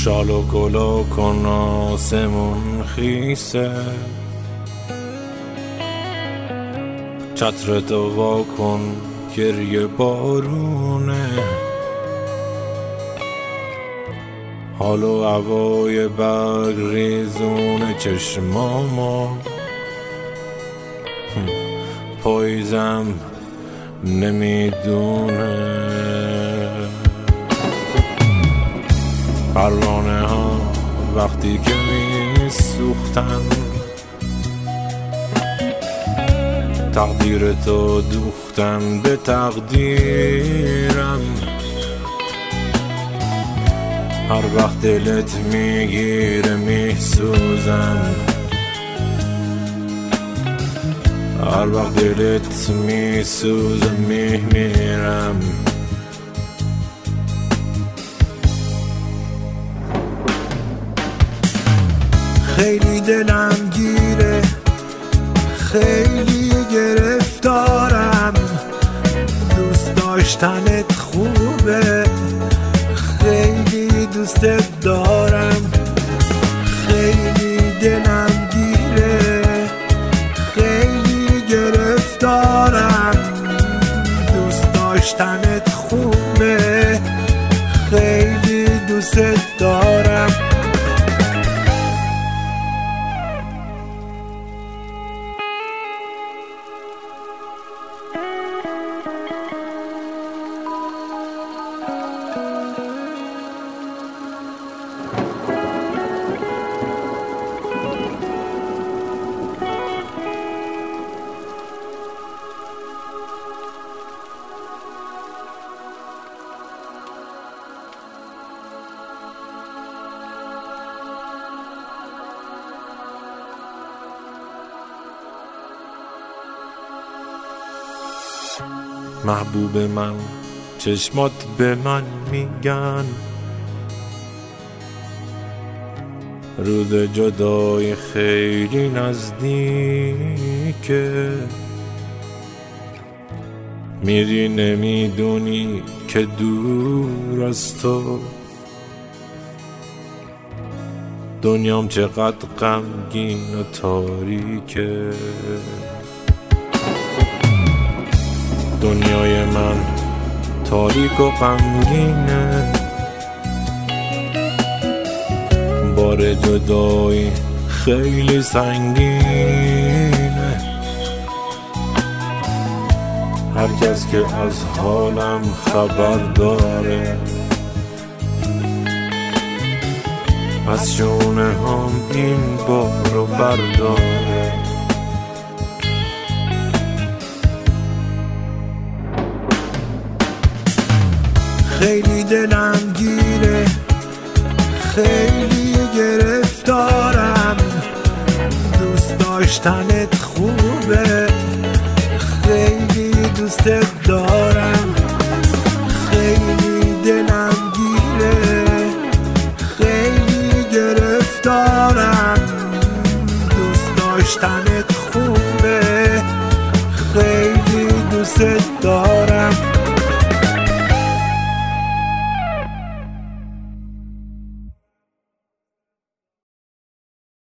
شال و گلا کن آسمون خیسه، چترتو وا کن گریه بارونه، حال و هوای برگ ریزون چشمامو، پاییزم نمیدونه. پروانه ها وقتی که میسوختن، تقدیر تو دوختن به تقدیرم. هر وقت دلت میگیره میسوزم، هر وقت دلت میسوزه میمیرم. خیلی دلم گیره، خیلی گرفتارم، دوست داشتنت خوبه، خیلی دوستت دارم. خیلی دلم گیره، خیلی گرفتارم، دوست داشتنت خوبه، خیلی دوستت دارم. محبوب من چشمات به من میگن، روز جدای خیلی نزدیکه، میری نمیدونی که دور از تو دنیام چقدر غمگین و تاریکه. دنیای من تاریک و غمگینه، بار جدایی خیلی سنگینه. هر کس که از حالم خبر داره، از شونه هم این بارو برداره. خیلی دلم گیره، خیلی گرفتارم، دوست داشتنت خوبه، خیلی دوستت دارم. خیلی دلم گیره، خیلی گرفتارم، دوست داشتنت خوبه، خیلی دوستت دارم.